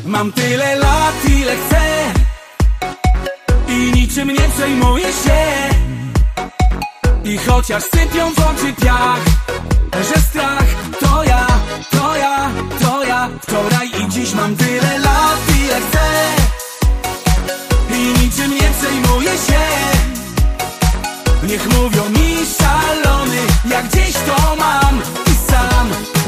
Mam tyle lat, ile chcę i niczym nie przejmuję się. I chociaż sypią w oczy piach, że strach to ja, to ja, to ja. Wczoraj i dziś mam tyle lat, ile chcę i niczym nie przejmuję się. Niech mówi